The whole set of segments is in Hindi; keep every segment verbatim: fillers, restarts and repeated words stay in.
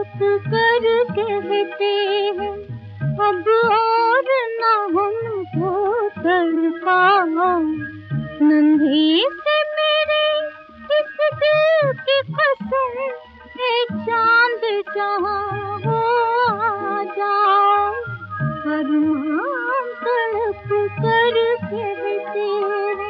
कर कहते हैं अब और न हमको तड़पाओ। नन्ही से मेरे इस दिल की कसम है, चांद जहाँ हो आ जाओ। अरमान तड़प कर कहते हैं।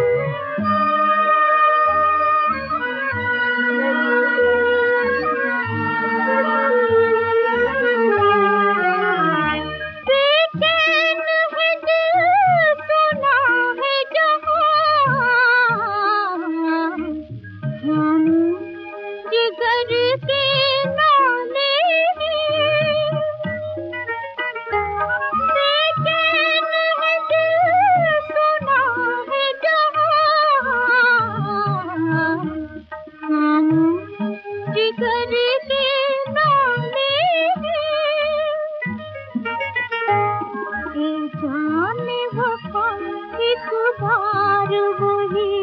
जाने वफा एक बार वही,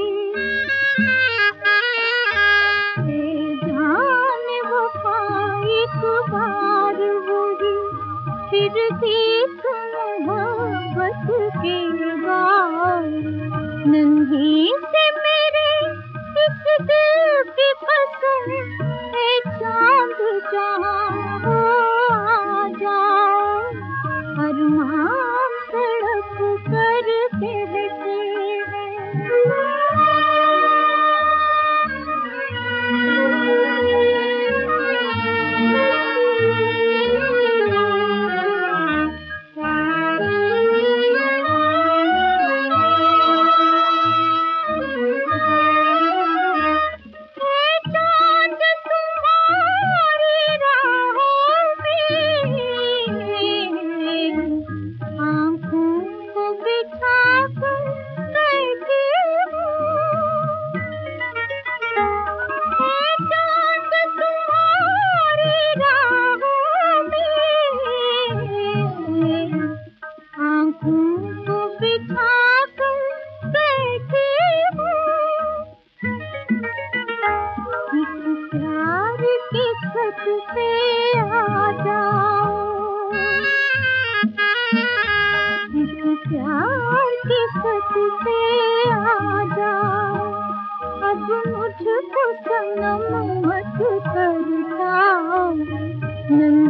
जाने वफा एक बार वही, फिर देख मोहब्बत के बाद। नन्ही से मेरे इस दिल की कसम है, चांद जहाँ हो आ जाओ। अरमान तड़प कर कहते पे आ जाओ। इस प्यार की सच पे आ जाओ। अब मुझको सनम मत तरसाओ।